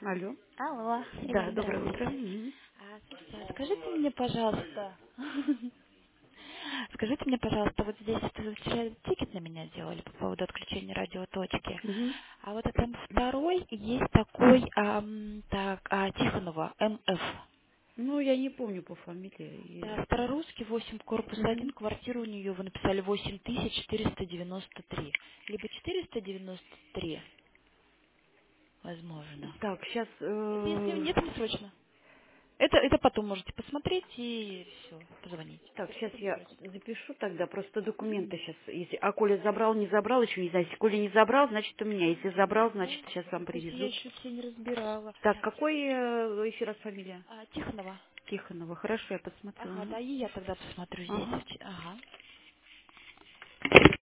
Алло. Алло, Да, Ирина, доброе утро. здравствуйте. Мгм. Слушайте, скажите мне, пожалуйста, скажите мне, пожалуйста, вот здесь вы вчера тикет на меня делали по поводу отключения радиоточки, Мгм. а вот там второй есть такой, Тихонова, МФ. Ну, я не помню по фамилии. Да, Старорусский, 8, корпус 1, Мгм. квартира у нее, вы написали 8493, либо 493, возможно. Так, сейчас, Это если нет, не срочно. Это потом можете посмотреть и все, позвонить. так, сейчас Это не я срочно. запишу тогда, просто Мгм. документы сейчас, если, а Коля забрал, не забрал, еще не знаю, если Коля не забрал, значит у меня, если забрал, Да. значит сейчас вам То есть я привезут. еще все не разбирала. Так, какой еще раз фамилия? Тихонова. Тихонова, хорошо, я посмотрю. Ага, Ага. да, и я тогда посмотрю здесь. Ага. Ага.